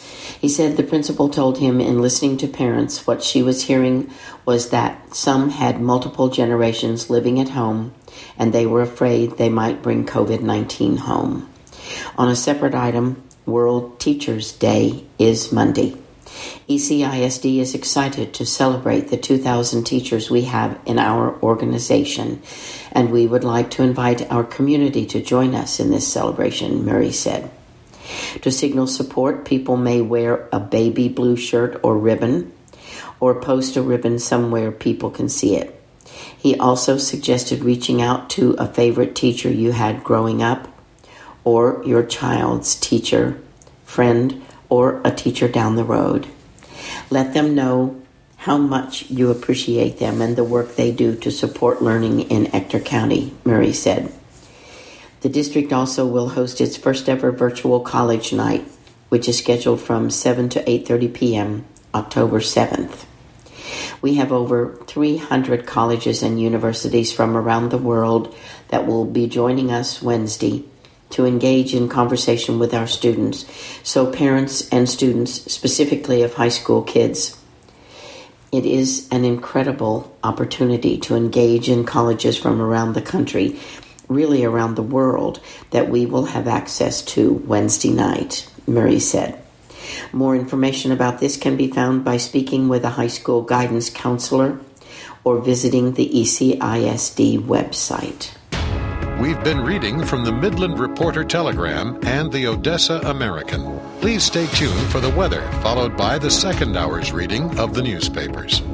He said the principal told him in listening to parents what she was hearing was that some had multiple generations living at home and they were afraid they might bring COVID-19 home. On a separate item, World Teachers' Day is Monday. ECISD is excited to celebrate the 2,000 teachers we have in our organization, and we would like to invite our community to join us in this celebration, Murray said. To signal support, people may wear a baby blue shirt or ribbon, or post a ribbon somewhere people can see it. He also suggested reaching out to a favorite teacher you had growing up, or your child's teacher, friend, or a teacher down the road. Let them know how much you appreciate them and the work they do to support learning in Ector County, Murray said. The district also will host its first ever virtual college night, which is scheduled from 7 to 8:30 p.m. October 7th. We have over 300 colleges and universities from around the world that will be joining us Wednesday to engage in conversation with our students, so parents and students, specifically of high school kids. It is an incredible opportunity to engage in colleges from around the country, really around the world, that we will have access to Wednesday night, Murray said. More information about this can be found by speaking with a high school guidance counselor or visiting the ECISD website. We've been reading from the Midland Reporter Telegram and the Odessa American. Please stay tuned for the weather, followed by the second hour's reading of the newspapers.